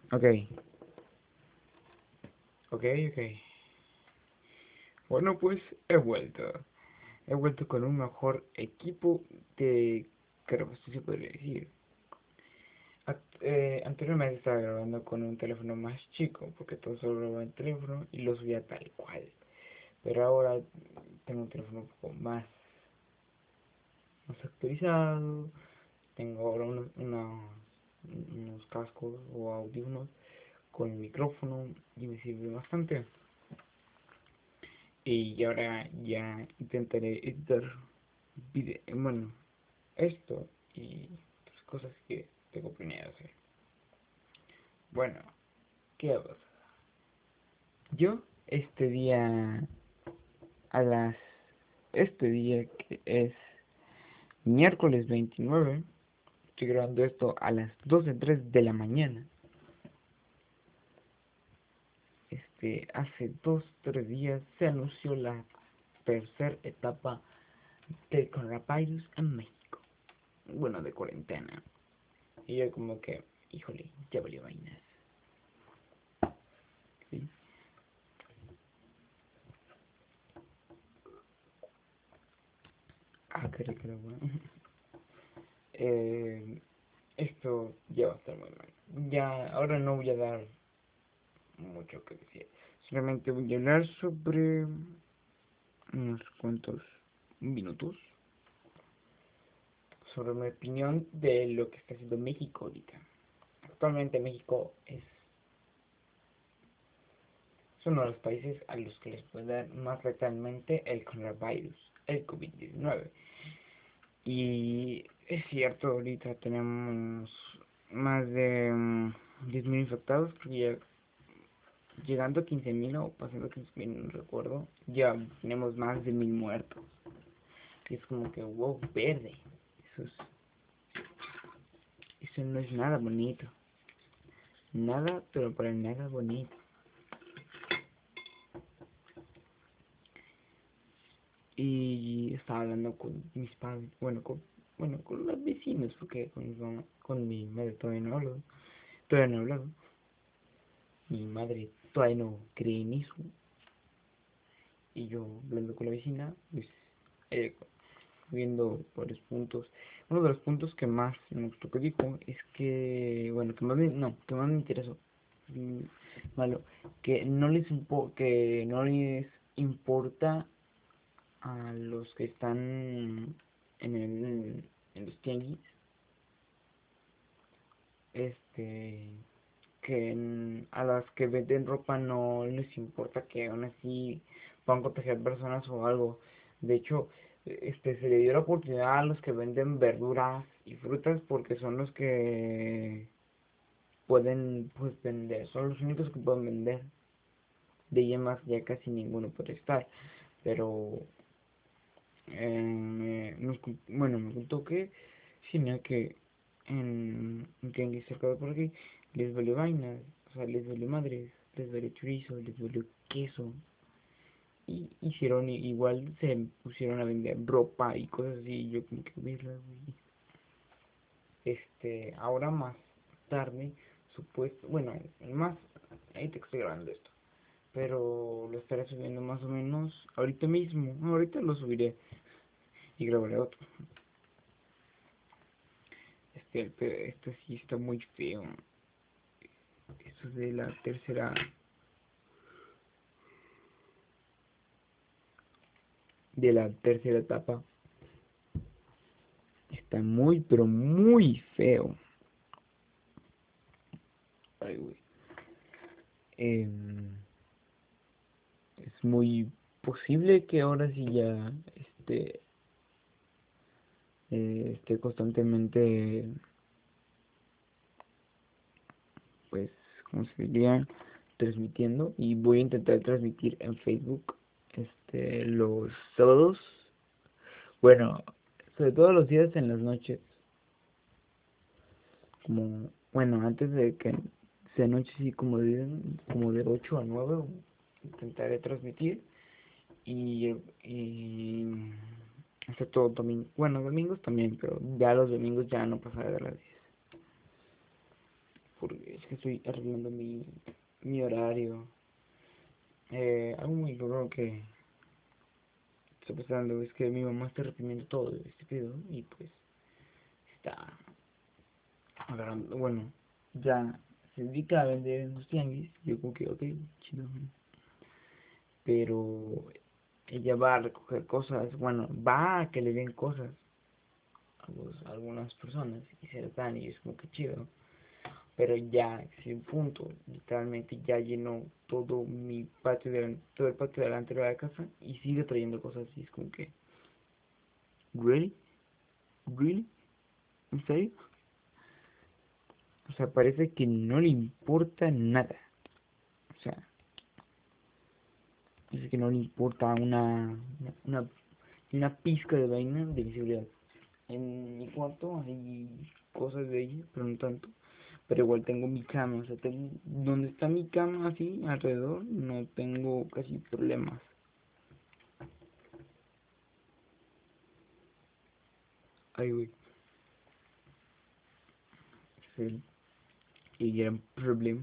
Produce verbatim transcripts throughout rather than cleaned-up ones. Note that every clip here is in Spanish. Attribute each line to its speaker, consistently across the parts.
Speaker 1: Ok, ok, ok. Bueno, pues he vuelto. He vuelto con un mejor equipo de grabación, se podría decir. At- eh, anteriormente estaba grabando con un teléfono más chico, porque todo solo grababa en teléfono y lo subía tal cual. Pero ahora tengo un teléfono un poco más, más actualizado. Tengo ahora unos, unos, unos cascos o audífonos con micrófono y me sirve bastante. Y ahora ya intentaré editar video, bueno, esto y otras cosas que tengo planeado hacer. Bueno, ¿qué pasa? Yo este día a las este día que es miércoles veintinueve, estoy grabando esto a las doce cero tres de la mañana. Este, hace dos, tres días se anunció la tercera etapa del coronavirus en México. Bueno, de cuarentena. Y yo como que, híjole, ya valió vainas. ¿Sí? Ah, qué rico, bueno. eh, esto ya va a estar muy mal. Ya, ahora no voy a dar mucho que decir. Solamente voy a hablar sobre unos cuantos minutos sobre mi opinión de lo que está haciendo México ahorita. Actualmente México es, es uno de los países a los que les puede dar más letalmente el coronavirus, el COVID diecinueve. Y es cierto, ahorita tenemos más de um, diez mil infectados, creo que ya llegando a quince mil o pasando quince mil, no recuerdo. Ya tenemos más de mil muertos. Y es como que, wow, verde. Eso, es, eso no es nada bonito. Nada, pero para nada bonito. Y estaba hablando con mis padres, bueno, con, bueno, con los vecinos, porque con mi mamá, con mi madre todavía no hablo, todavía no he hablado. Mi madre todavía no cree en eso. Y yo hablando con la vecina, pues, eh, viendo varios puntos. Uno de los puntos que más me gustó que dijo es que, bueno, que más me, no, que más me interesó, mm, malo, que no les impo que no les importa a los que están en el en los tianguis, este, que en- a las que venden ropa no les importa que aún así puedan contagiar personas o algo. De hecho, este se le dio la oportunidad a los que venden verduras y frutas porque son los que pueden pues vender, son los únicos que pueden vender. De ahí en más ya casi ninguno puede estar. Pero eh, me- nos con- bueno, me contó que sí, mira que en un tianguis cerca de por aquí les valió vainas, o sea, les valió madres, les valió chorizo, les valió queso. Y hicieron, i- igual se pusieron a vender ropa y cosas así. Y yo como que verla, güey. Este, ahora más tarde, supuesto, bueno, más, ahí te estoy grabando esto. Pero lo estaré subiendo más o menos ahorita mismo. Ahorita lo subiré y grabaré otro. Este, pero esto sí está muy feo. Esto de la tercera, de la tercera etapa está muy, pero muy feo. Ay, güey. Em, es muy posible que ahora sí ya esté, eh, esté constantemente, pues, ¿cómo se diría? Transmitiendo. Y voy a intentar transmitir en Facebook este, los sábados. Bueno, sobre todo los días en las noches. Como, bueno, antes de que sea noche, sí, como de, como de ocho a nueve intentaré transmitir. Y, y hasta todo domingo. Bueno, domingos también, pero ya los domingos ya no pasaré de las diez. porque es que estoy arreglando mi, mi horario. Eh, algo muy duro que está pasando es que mi mamá está reprimiendo todo este pedo y pues está agarrando, bueno, ya se dedica a vender en los tianguis. Yo como que, ok, chido. Pero ella va a recoger cosas, bueno, va a que le den cosas a, los- a algunas personas y se las dan y es como que chido. Pero ya, es un punto, literalmente ya llenó todo mi patio, delan- todo el patio delantero de la casa y sigue trayendo cosas y es como que, ¿really? ¿Really? ¿En serio? O sea, parece que no le importa nada. O sea, parece que no le importa una, una, una, una pizca de vaina de visibilidad. En mi cuarto hay cosas de ella, pero no tanto. Pero igual tengo mi cama, o sea, tengo, donde está mi cama así, alrededor, no tengo casi problemas. Ay, güey, sí, y gran problema.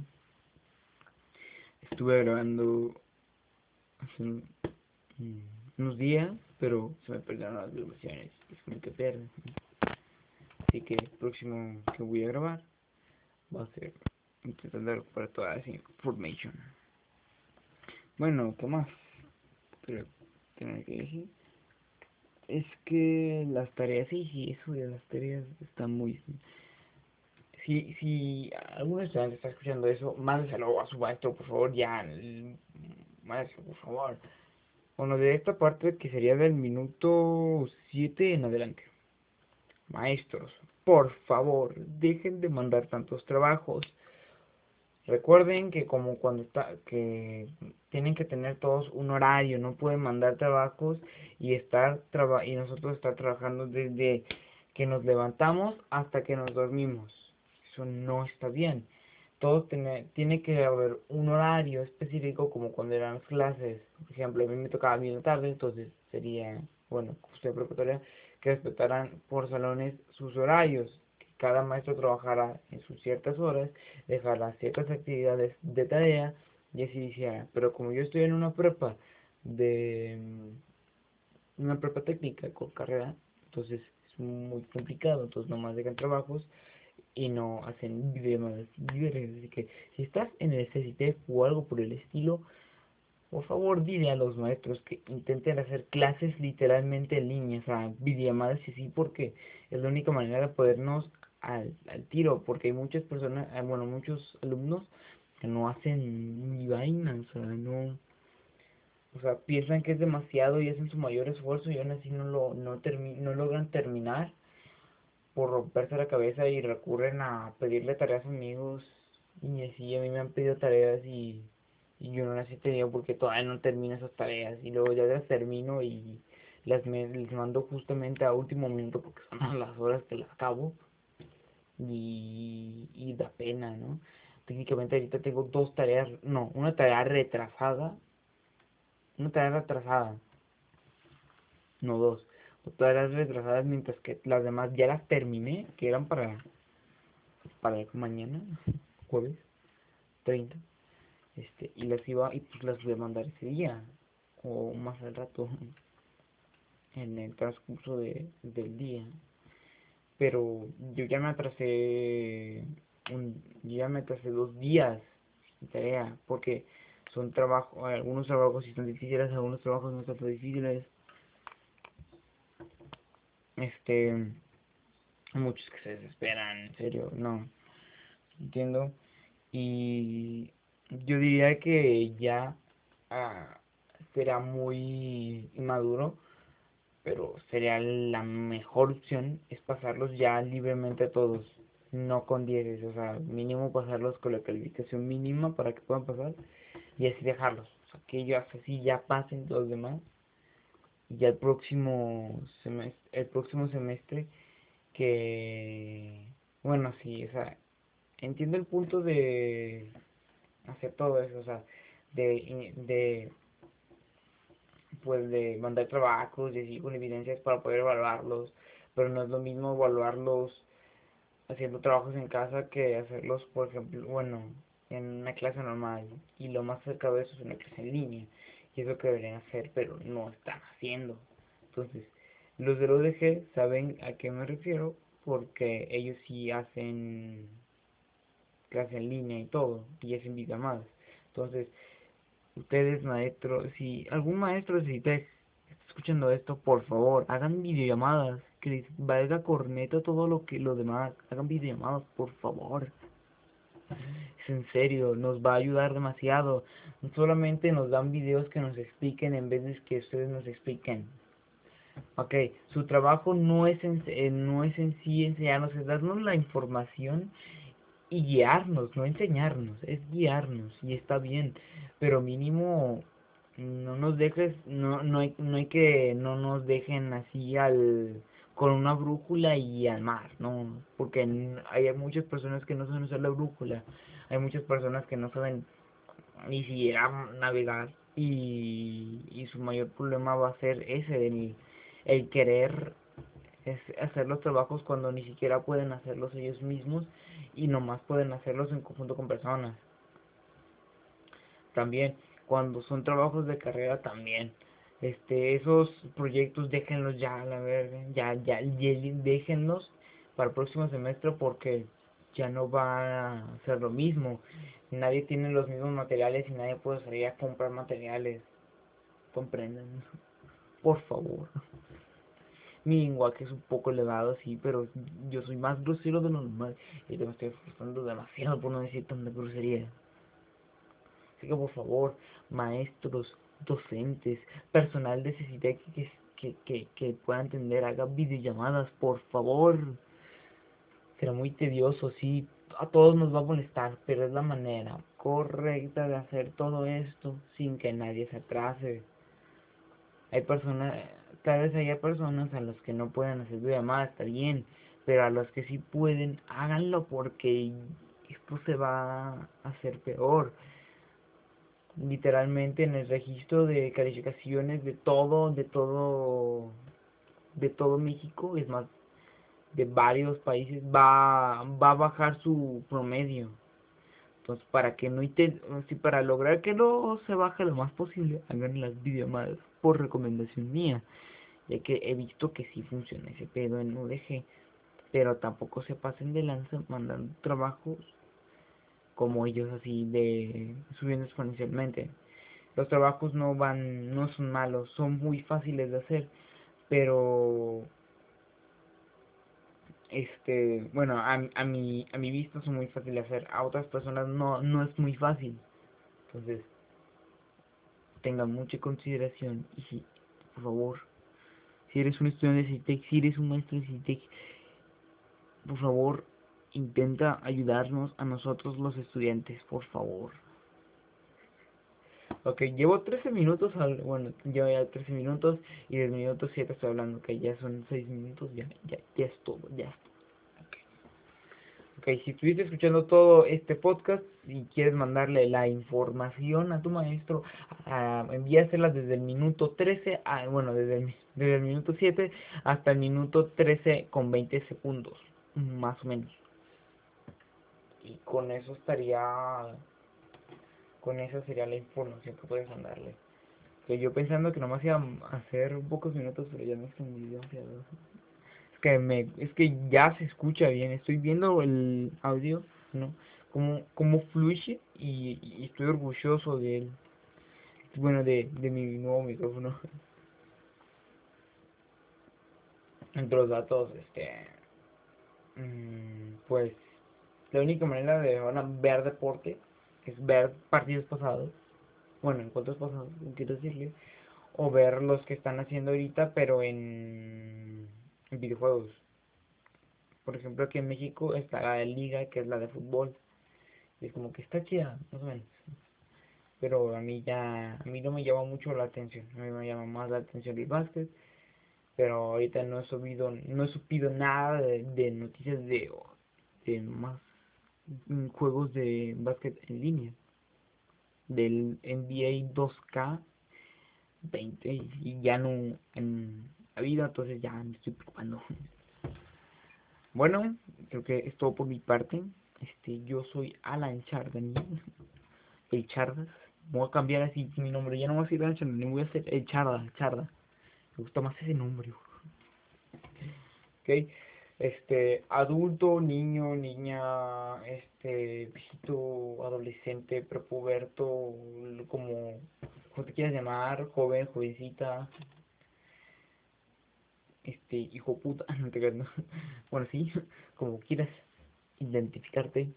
Speaker 1: Estuve grabando hace un- mm, unos días, pero se me perdieron las grabaciones. Es como que pierden. Así que el próximo que voy a grabar va a ser intentando recuperar toda esa information. Bueno, ¿qué más? Pero tener que decir es que las tareas, sí, sí, eso de las tareas está muy... Si, si algún estudiante está escuchando eso, mándeselo a su maestro, por favor, ya. el- Mándeselo, por favor. Bueno, de esta parte que sería del minuto siete en adelante. Maestros, por favor, dejen de mandar tantos trabajos. Recuerden que como cuando está, que tienen que tener todos un horario, no pueden mandar trabajos y estar traba y nosotros estar trabajando desde que nos levantamos hasta que nos dormimos. Eso no está bien. Todos tiene, tiene que haber un horario específico como cuando eran las clases. Por ejemplo, a mí me tocaba bien tarde, entonces sería, bueno, usted preparatoria, que respetaran por salones sus horarios, que cada maestro trabajara en sus ciertas horas, dejara ciertas actividades de tarea y así hiciera. Pero como yo estoy en una prepa de una prepa técnica con carrera, entonces es muy complicado, entonces nomás dejan trabajos y no hacen videollamadas libres. Así que si estás en el C C T o algo por el estilo, por favor dile a los maestros que intenten hacer clases literalmente en línea, o sea, videollamadas y sí, porque es la única manera de podernos al, al tiro, porque hay muchas personas, ah, bueno, muchos alumnos que no hacen ni vainas, o sea, no, o sea, piensan que es demasiado y hacen su mayor esfuerzo y aún así no lo, no termi no logran terminar por romperse la cabeza y recurren a pedirle tareas a amigos y así a mí me han pedido tareas y, y yo no las he tenido porque todavía no termino esas tareas y luego ya las termino y las me, les mando justamente a último minuto porque son a las horas que las acabo y, y da pena, ¿no? Técnicamente ahorita tengo dos tareas, no, una tarea retrasada, una tarea retrasada, no dos, tareas retrasadas mientras que las demás ya las terminé, que eran para para mañana, jueves treinta, este, y las iba, y pues las voy a mandar ese día, o más al rato, en el transcurso de, del día. Pero yo ya me atrasé, un, yo ya me atrasé dos días sin tarea, porque son trabajos, algunos trabajos sí son difíciles, algunos trabajos no son tan difíciles, este, muchos que se desesperan, en serio, no, entiendo. Y yo diría que ya ah, será muy inmaduro, pero sería la mejor opción es pasarlos ya libremente a todos, no con dieces, o sea, mínimo pasarlos con la calificación mínima para que puedan pasar y así dejarlos, o sea, que ellos así ya pasen los demás y ya el próximo semestre, el próximo semestre que, bueno, sí, o sea, entiendo el punto de hacer todo eso, o sea, de, de, pues de mandar trabajos y así con evidencias para poder evaluarlos, pero no es lo mismo evaluarlos haciendo trabajos en casa que hacerlos, por ejemplo, bueno, en una clase normal. Y lo más cerca de eso es una clase en línea. Y es lo que deberían hacer, pero no están haciendo. Entonces, los del O D G saben a qué me refiero porque ellos sí hacen clase en línea y todo, y hacen videollamadas. Entonces, ustedes maestros, si algún maestro de CITEC está escuchando esto, por favor, hagan videollamadas, que les valga corneta todo lo que lo demás, hagan videollamadas, por favor. Es en serio, nos va a ayudar demasiado. No solamente nos dan videos que nos expliquen en vez de que ustedes nos expliquen. Ok, su trabajo no es en, eh, no es en sí enseñarnos, es darnos la información y guiarnos, no enseñarnos, es guiarnos y está bien, pero mínimo no nos dejes, no, no hay, no hay que no nos dejen así al con una brújula y al mar, no, porque hay muchas personas que no saben usar la brújula, hay muchas personas que no saben ni siquiera navegar y, y su mayor problema va a ser ese, el, el querer es hacer los trabajos cuando ni siquiera pueden hacerlos ellos mismos y nomás pueden hacerlos en conjunto con personas. También cuando son trabajos de carrera también. Este, esos proyectos déjenlos ya, la verga, ya, ya, ya, déjenlos para el próximo semestre porque ya no va a ser lo mismo. Nadie tiene los mismos materiales y nadie puede salir a comprar materiales. Comprenden, por favor. Mi lenguaje es un poco elevado, sí, pero yo soy más grosero de lo normal. Y me estoy esforzando demasiado por no decir tanta grosería. Así que por favor, maestros, docentes, personal de CICITEC que, que, que, que pueda entender, haga videollamadas, por favor. Será muy tedioso, sí, a todos nos va a molestar, pero es la manera correcta de hacer todo esto sin que nadie se atrase. Hay personas, tal vez haya personas a las que no pueden hacer videollamadas, está bien, pero a los que sí pueden, háganlo porque esto se va a hacer peor. Literalmente en el registro de calificaciones de todo, de todo, de todo México, es más, de varios países, va, va a bajar su promedio. Entonces, para que no inten- si para lograr que no se baje lo más posible, hagan las videollamadas por recomendación mía, ya que he visto que sí funciona ese pedo en U D G, pero tampoco se pasen de lanza mandando trabajos como ellos así de subiendo exponencialmente. Los trabajos no van, no son malos, son muy fáciles de hacer, pero este, bueno, a, a mi, a mi vista son muy fáciles de hacer, a otras personas no, no es muy fácil. Entonces, tengan mucha consideración y si, por favor, si eres un estudiante de CITEC, si eres un maestro de CITEC, por favor, intenta ayudarnos a nosotros los estudiantes, por favor. Ok, llevo trece minutos, al, bueno, llevo ya trece minutos y desde minuto siete estoy hablando, que ya son seis minutos, ya, ya, ya es todo, ya es todo. Ok, si estuviste escuchando todo este podcast y quieres mandarle la información a tu maestro, uh, envíasela desde el minuto trece, a, bueno, desde el, desde el minuto siete hasta el minuto trece con veinte segundos, más o menos. Y con eso estaría, con eso sería la información que puedes mandarle. Que yo pensando que nomás iba a hacer pocos minutos, pero ya me extendí demasiado. Es que me, es que ya se escucha bien, estoy viendo el audio, ¿no? Como, como fluye y, y estoy orgulloso de él. Bueno, de, de mi nuevo micrófono. Entre los datos, este, mm, pues, la única manera de van a ver deporte es ver partidos pasados, bueno, encuentros pasados, quiero decirle, o ver los que están haciendo ahorita, pero en, en videojuegos. Por ejemplo, aquí en México está la de Liga, que es la de fútbol. Y es como que está chida, más o menos. Pero a mí ya, a mí no me llama mucho la atención. A mí me llama más la atención el básquet. Pero ahorita no he subido, no he subido nada de, de noticias de, de más mm, juegos de básquet en línea. Del N B A dos K veinte y ya no en la vida, entonces ya me estoy preocupando. Bueno, creo que es todo por mi parte. Este, yo soy Alan Chardaniel, el Chardas. Voy a cambiar así mi nombre, ya no voy a ser Alan Chardaniel, voy a ser el Charda, Charda. Me gusta más ese nombre, ¿ok? Este, adulto, niño, niña, este, viejito, adolescente, prepuberto, como, como te quieras llamar, joven, jovencita, este, hijo puta, no te creas, no. Bueno, sí, como quieras identificarte,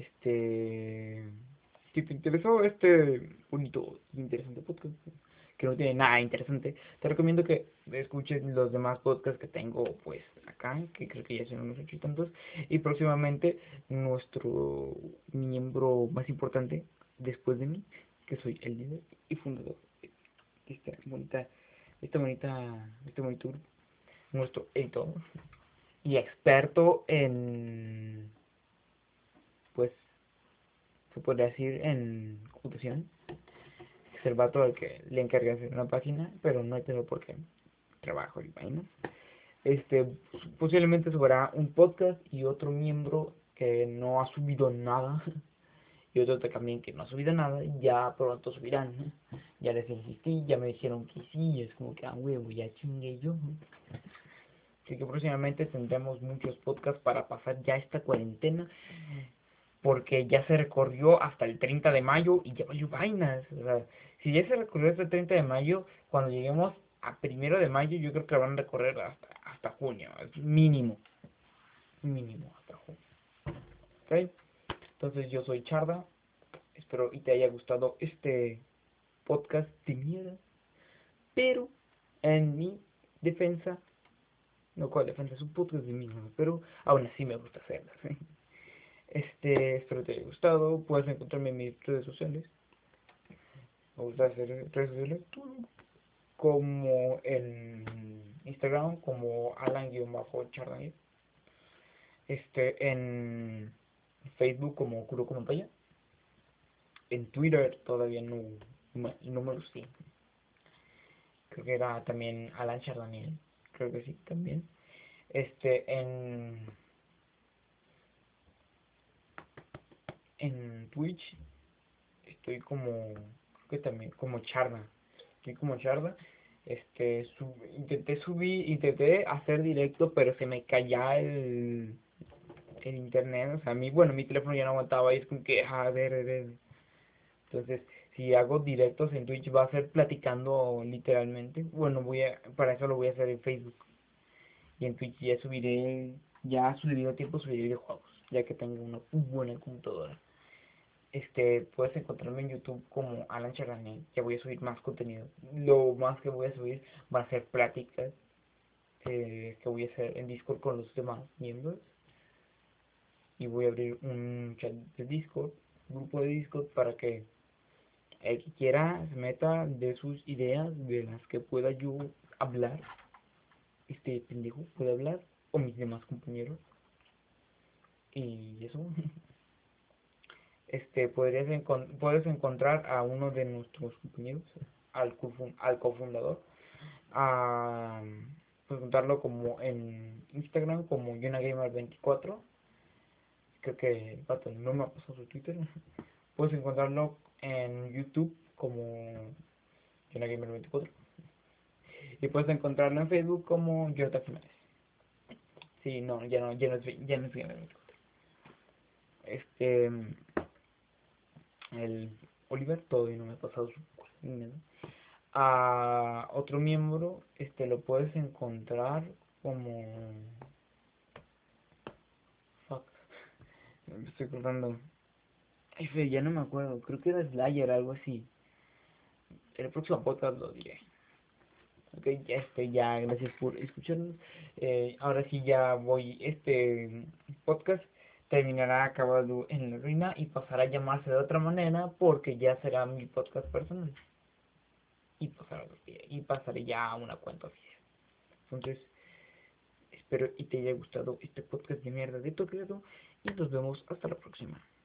Speaker 1: este, si te interesó este bonito, interesante podcast, que no tiene nada interesante, te recomiendo que escuches los demás podcasts que tengo, pues, acá, que creo que ya son unos ocho y tantos, y próximamente nuestro miembro más importante, después de mí, que soy el líder y fundador de esta bonita, esta bonita, este bonito grupo, nuestro editor y experto en, pues, se podría decir en computación. Es el vato al que le encargué hacer una página, pero no entiendo por qué. Trabajo y vainas. Este, posiblemente subirá un podcast y otro miembro que no ha subido nada. Y otro también que no ha subido nada. Ya pronto subirán. Ya les insistí, ya me dijeron que sí. Es como que, ah, huevo, ya chingué yo. Así que próximamente tendremos muchos podcasts para pasar ya esta cuarentena. Porque ya se recorrió hasta el treinta de mayo y ya valió vainas. O sea, si ya se recorrió hasta el treinta de mayo, cuando lleguemos a primero de mayo, yo creo que van a recorrer hasta, hasta junio. Es mínimo. Mínimo hasta junio. ¿Ok? Entonces yo soy Charda. Espero y te haya gustado este podcast de mierda. Pero en mi defensa, no cual defensa, es un podcast de mierda. Pero aún así me gusta hacerlo. ¿Sí? Este, espero te haya gustado. Puedes encontrarme en mis redes sociales. Me gusta hacer redes sociales como en Instagram, como Alan-Chardaniel. Este, en Facebook como Kuroko Montoya. En Twitter todavía no, no, no me lo sé. Creo que era también Alan Chardaniel. Creo que sí, también. Este, en, en Twitch estoy como, creo que también, como Charda. Estoy como Charda. Este, sub, intenté subir, intenté hacer directo, pero se me caía el, el internet. O sea, mi, bueno, mi teléfono ya no aguantaba y es como que, ah, a ver, a ver. Entonces, si hago directos en Twitch va a ser platicando literalmente. Bueno, voy a, para eso lo voy a hacer en Facebook. Y en Twitch ya subiré, ya a su debido tiempo subiré videojuegos, ya que tengo una buena computadora. Este, puedes encontrarme en YouTube como Alan Charranel, ya voy a subir más contenido. Lo más que voy a subir van a ser pláticas eh, que voy a hacer en Discord con los demás miembros. Y voy a abrir un chat de Discord, un grupo de Discord para que el que quiera se meta de sus ideas, de las que pueda yo hablar. Este pendejo puede hablar, o mis demás compañeros. Y eso. Este, podrías encon puedes encontrar a uno de nuestros compañeros, al, al cofundador, a pues contarlo como en Instagram como YunaGamer veinticuatro. Creo que el pato no me ha pasado su Twitter. Puedes encontrarlo en YouTube como YunaGamer veinticuatro. Y puedes encontrarlo en Facebook como Jonathan Jiménez. Sí, no, ya no, ya no es, ya no es Gamer veinticuatro. Este, el Oliver todavía no me ha pasado su email. A otro miembro, este lo puedes encontrar como, fuck, me estoy acordando. F, ya no me acuerdo, creo que era Slayer, algo así. En el próximo podcast lo diré. Ok, ya este, ya, gracias por escucharnos. Eh, ahora sí ya voy, este podcast terminará acabado en la ruina y pasará a llamarse de otra manera porque ya será mi podcast personal. Y pasará, y pasaré ya a una cuenta oficial. Entonces, espero y te haya gustado este podcast de mierda de Toquedo y nos vemos hasta la próxima.